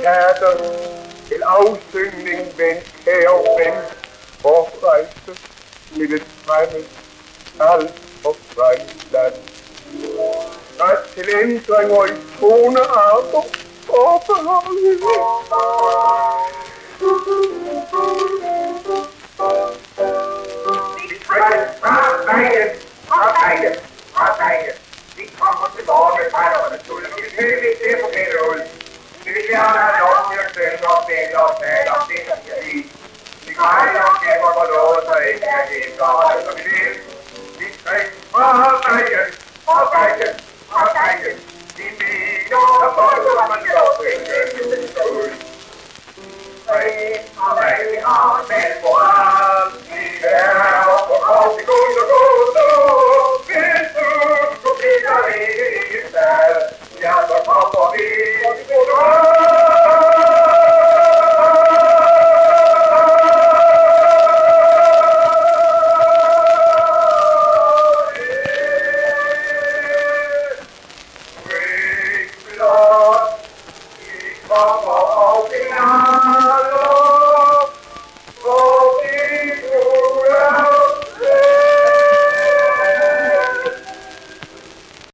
natten til afsyngning vendt, kære ven, forrejse mit et fremmed, alt for fremmed land. Ret til ændringer i tonearter, forbeholdet. Vi kommer til morgen med brænderne, så vi vil ikke se på kæde ud. Vi vil gerne have lov til at synge og bæle og tale om det, som jeg vil. Vi grejler og gemmer for noget, så ikke kan det gøre det, som vi vil. Vi skriger fra vejen. Vi mener, at folk man lov til at synge ud. Skriger fra vejen, vi har med på alt. Vi er oppe på kors i guld og guld og hvis du skulle blive der i stedet, ja, så kommer vi til kommer og vi